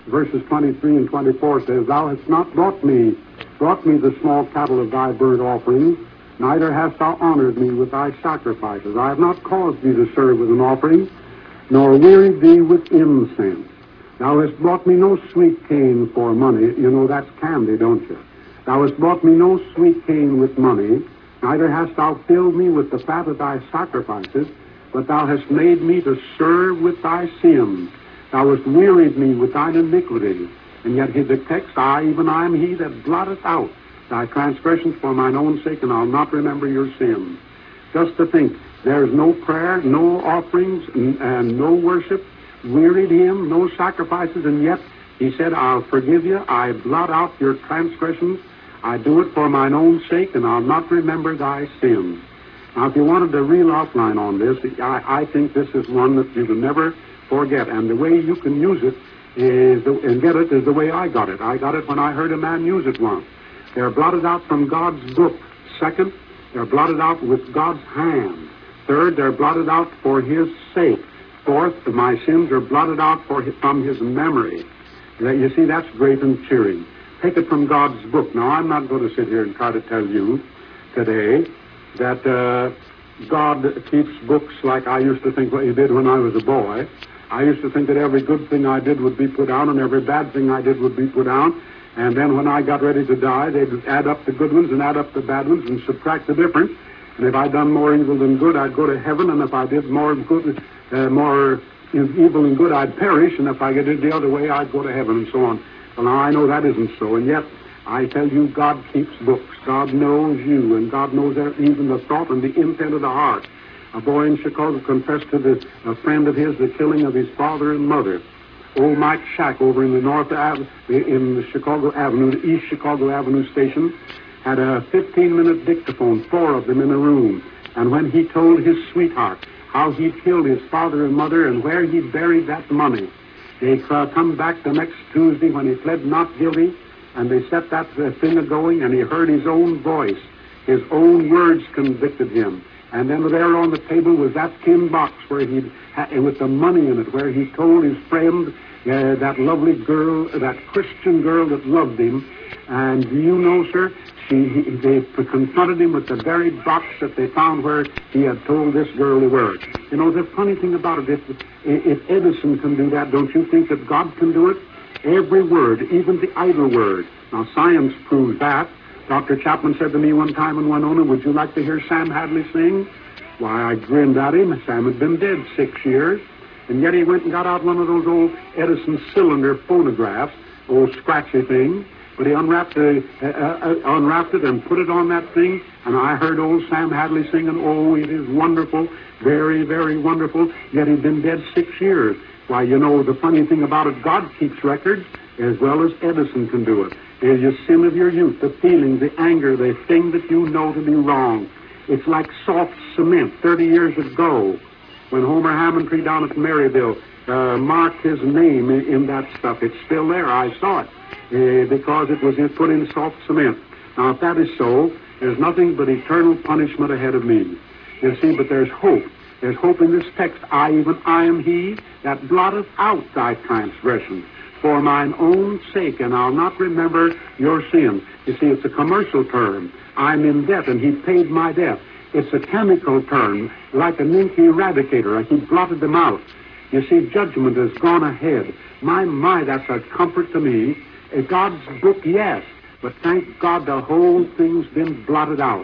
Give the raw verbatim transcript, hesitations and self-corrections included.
verses twenty-three and twenty-four says, Thou hast not brought me, brought me the small cattle of thy burnt offerings, neither hast thou honored me with thy sacrifices. I have not caused thee to serve with an offering, nor wearied thee with incense. Thou hast brought me no sweet cane for money. You know that's candy, don't you? Thou hast brought me no sweet cane with money, neither hast thou filled me with the fat of thy sacrifices, but thou hast made me to serve with thy sins. Thou hast wearied me with thine iniquity. And yet the text, I, even I am he that blotteth out thy transgressions for mine own sake, and I'll not remember your sins. Just to think, there's no prayer, no offerings, and, and no worship, wearied him, no sacrifices, and yet he said, I'll forgive you, I blot out your transgressions, I do it for mine own sake, and I'll not remember thy sins. Now, if you wanted a real outline on this, I, I think this is one that you can never forget, and the way you can use it is the, and get it is the way I got it. I got it when I heard a man use it once. They're blotted out from God's book. Second, they're blotted out with God's hand. Third, they're blotted out for his sake. Fourth, my sins are blotted out for his, from his memory. You see, that's great and cheering. Take it from God's book. Now, I'm not going to sit here and try to tell you today that uh, God keeps books like I used to think what he did when I was a boy. I used to think that every good thing I did would be put down and every bad thing I did would be put down. And then when I got ready to die, they'd add up the good ones and add up the bad ones and subtract the difference. And if I'd done more evil than good, I'd go to heaven. And if I did more good, uh, more evil than good, I'd perish. And if I did it the other way, I'd go to heaven, and so on. Well, now I know that isn't so. And yet, I tell you, God keeps books. God knows you, and God knows even the thought and the intent of the heart. A boy in Chicago confessed to the, a friend of his the killing of his father and mother. Old Mike Shack over in the North Ave, in the Chicago Avenue, the East Chicago Avenue station, had a fifteen-minute dictaphone, four of them in a room. And when he told his sweetheart how he'd killed his father and mother and where he'd buried that money, they uh, come back the next Tuesday when he pled not guilty, and they set that uh, thing a-going, and he heard his own voice. His own words convicted him. And then there on the table was that tin box where he'd, ha- with the money in it, where he told his friend, uh, that lovely girl, that Christian girl that loved him. And do you know, sir, she, he, they confronted him with the very box that they found where he had told this girl the word. You know, the funny thing about it, if, if Edison can do that, don't you think that God can do it? Every word, even the idle word. Now, science proves that. Doctor Chapman said to me one time in Winona, would you like to hear Sam Hadley sing? Why, I grinned at him. Sam had been dead six years. And yet he went and got out one of those old Edison cylinder phonographs, old scratchy thing. But he unwrapped, the, uh, uh, unwrapped it and put it on that thing. And I heard old Sam Hadley singing, oh, it is wonderful, very, very wonderful. Yet he'd been dead six years. Why, you know, the funny thing about it, God keeps records as well as Edison can do it. There's your sin of your youth, the feelings, the anger, the thing that you know to be wrong. It's like soft cement. Thirty years ago, when Homer Hammontree down at Maryville uh, marked his name in, in that stuff, it's still there. I saw it uh, because it was put in soft cement. Now, if that is so, there's nothing but eternal punishment ahead of me. You see, but there's hope. There's hope in this text. I, even I am he that blotteth out thy transgressions for mine own sake, and I'll not remember your sins. You see, it's a commercial term. I'm in debt, and he paid my debt. It's a chemical term, like an ink eradicator. He blotted them out. You see, judgment has gone ahead. My, my, that's a comfort to me. Uh, God's book, yes, but thank God the whole thing's been blotted out.